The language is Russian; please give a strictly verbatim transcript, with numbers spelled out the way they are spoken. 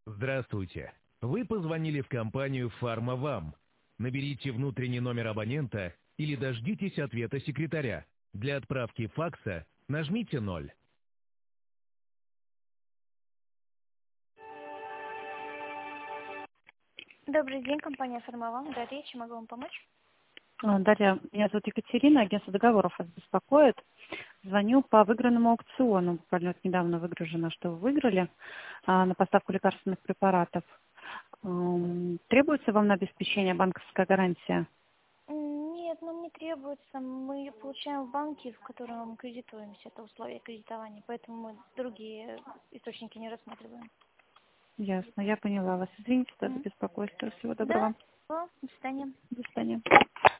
Здравствуйте. Вы позвонили в компанию «Фармавам». Наберите внутренний номер абонента или дождитесь ответа секретаря. Для отправки факса нажмите ноль. Добрый день, компания «Фармавам». Дарья, чем могу вам помочь? А, Дарья, меня зовут Екатерина, агентство договоров вас беспокоит. Звоню по выигранному аукциону. Буквально вот недавно выгружено, что вы выиграли а, на поставку лекарственных препаратов. М, Требуется вам на обеспечение банковская гарантия? М, Нет, нам не требуется. Мы получаем в банке, в котором мы кредитуемся. Это условия кредитования, поэтому мы другие источники не рассматриваем. Ясно, я поняла вас. Извините за Мгм. беспокойство. Всего Да? доброго. До свидания. До свидания.